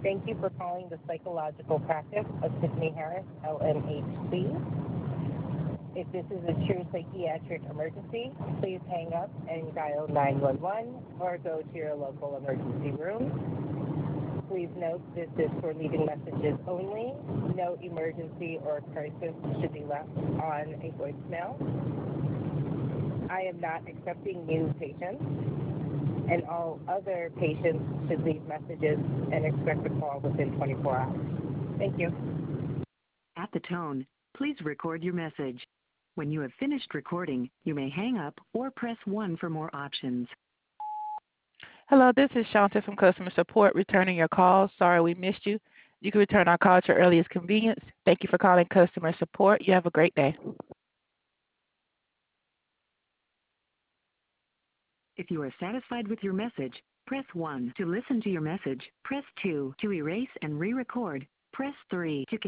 Thank you for calling the psychological practice of Tiffany Harris, LMHC. If this is a true psychiatric emergency, please hang up and dial 911 or go to your local emergency room. Please note this is for leaving messages only. No emergency or crisis should be left on a voicemail. I am not accepting new patients, and all other patients should leave messages and expect a call within 24 hours. Thank you. At the tone, please record your message. When you have finished recording, you may hang up or press 1 for more options. Hello, this is Shanta from customer support returning your call. Sorry we missed you. You can return our call at your earliest convenience. Thank you for calling customer support. You have a great day. If you are satisfied with your message, press 1. To listen to your message, press 2. To erase and re-record, press 3. To